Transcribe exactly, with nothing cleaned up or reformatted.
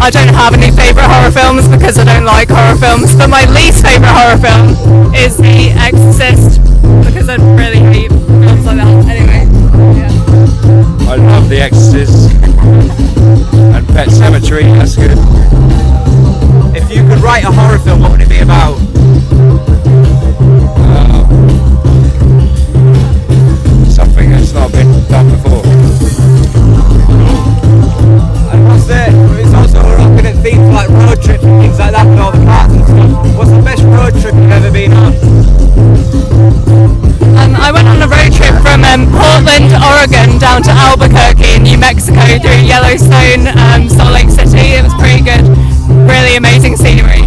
I don't have any favourite horror films because I don't like horror films, but my least favourite horror film is The Exorcist because I really hate films like that. Anyway, yeah. I love The Exorcist and Pet Sematary, that's good. If you could write a horror film, what would it be about? Uh, something that's not been done before. And what's the, it's also looking at things like road trips and things like that with all the cars and stuff. What's the best road trip you've ever been on? Um, I went on a road trip from um, Portland, Oregon down to Albuquerque in New Mexico through Yellowstone, um, Salt Lake City. It was pretty good. Really amazing scenery.